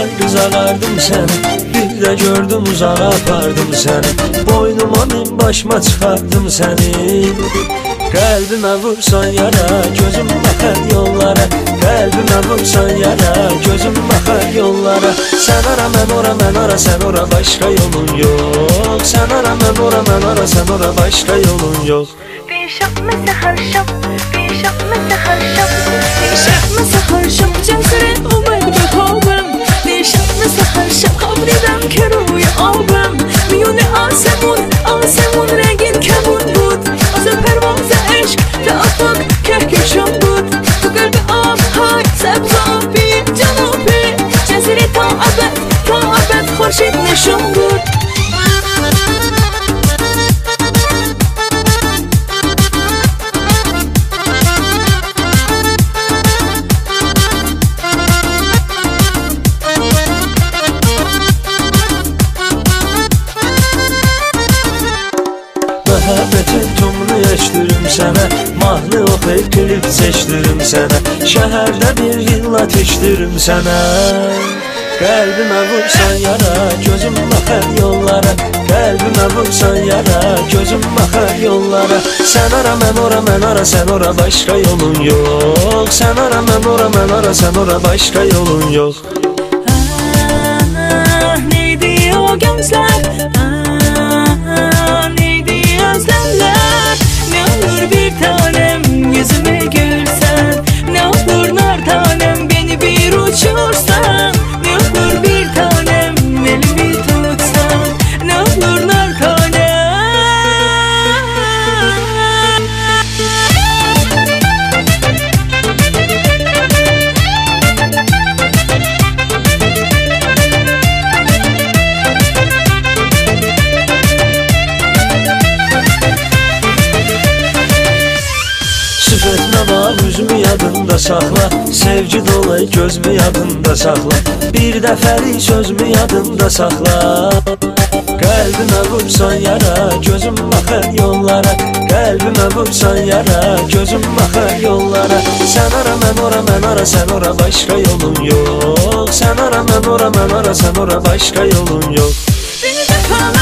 Ayrı ağardım səni, bir də gördüm uzağa apardım səni. Boynuma min başıma çıxardım səni. Qəlbimə vursan yara, gözüm baxar yollara. Qəlbimə vursan yara, gözüm baxar yollara. Sən ara, mən ora, mən ara, sən ora, başqa yolun yox. Sən ara, mən ora, mən ara, sən ora, başqa yolun yox. Bir şapma səhər şap, bir şapma səhər şap, bir şapma səhər şap, cəsəri umar bir kovum. Bir şapma səhər şap, kabridem ki ruy abim. Miyone asemun, asemun rengin kemun bud. Az pervaz aşk, te afak kehkeşan bud. Tu kalbi ab hay, sebza bir canubi. Cəsəri ta abed, xorşid nişan bud. Məhəbbətin tumunu eşdirim sənə, mahnı oxuyub klip seçdirim sənə. Şəhərdə bir villa teşdirim sənə. Qəlbimə vursan yara, gözüm baxar yollara. Qəlbimə vursan yara, gözüm baxar yollara. Sən ara, mən ora, mən ara, sən ora, başqa yolun yox. Sən ara, mən ora, mən ara, sən ora, başqa yolun yox. Neydi o gözler? Neydi özlemler? Ne olur bir tanem yüzüme gülsen. Ne olur nar tanem beni bir uçursan. Ne olur bir tanem elimi tutsan. Ne olur nar tanem. Süf etmə bax, üzümü yadında saxla. Sevgi dolay gözümü yadında saxla. Bir dəfəlik sözümü yadında saxla. Qəlbimə vursan yara, gözüm baxar yollara. Qəlbimə vursan yara, gözüm baxar yollara. Sən ara, mən ora, mən ara, sən ora, başqa yolun yox. Sən ara, mən ora, mən ara, sən ora, başqa yolun yox. Bir defa